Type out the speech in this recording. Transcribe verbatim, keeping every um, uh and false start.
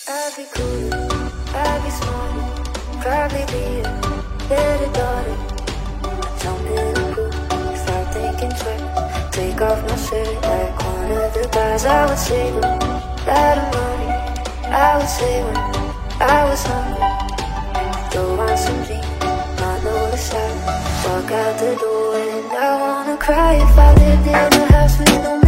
I'd be cooler, I'd be smarter, probably be a better daughter. I'd jump in the pool without thinking twice. Take off my shirt like one of the guys. I would save a lot of money. I would say when I was hungry, throw on some jeans, not notice I walk out the door. And I wanna cry if I lived in a house with no